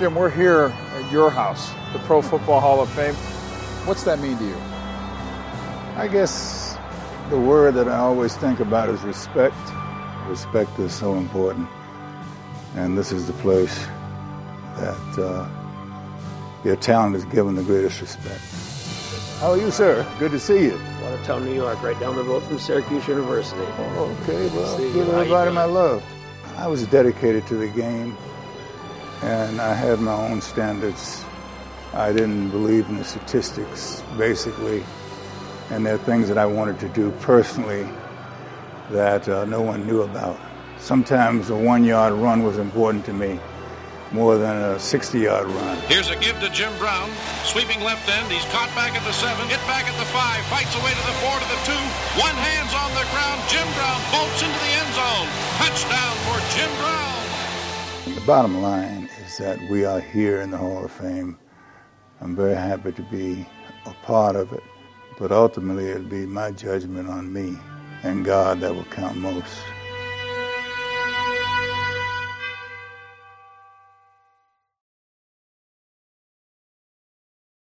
Jim, we're here at your house, the Pro Football Hall of Fame. What's that mean to you? I guess the word that I always think about is respect. Respect is so important. And this is the place that your talent is given the greatest respect. How are you, sir? Good to see you. Watertown, New York, right down the road from Syracuse University. Oh, okay, well, give everybody my love. I was dedicated to the game, and I had my own standards. I didn't believe in the statistics, basically, and there are things that I wanted to do personally that no one knew about. Sometimes a 1-yard run was important to me, more than a 60-yard run. Here's a give to Jim Brown, sweeping left end. He's caught back at the 7, hit back at the 5, fights away to the 4, to the 2. One hand's on the ground. Jim Brown bolts into the end zone. Touchdown for Jim Brown. The bottom line is that we are here in the Hall of Fame. I'm very happy to be a part of it, but ultimately it'll be my judgment on me and God that will count most.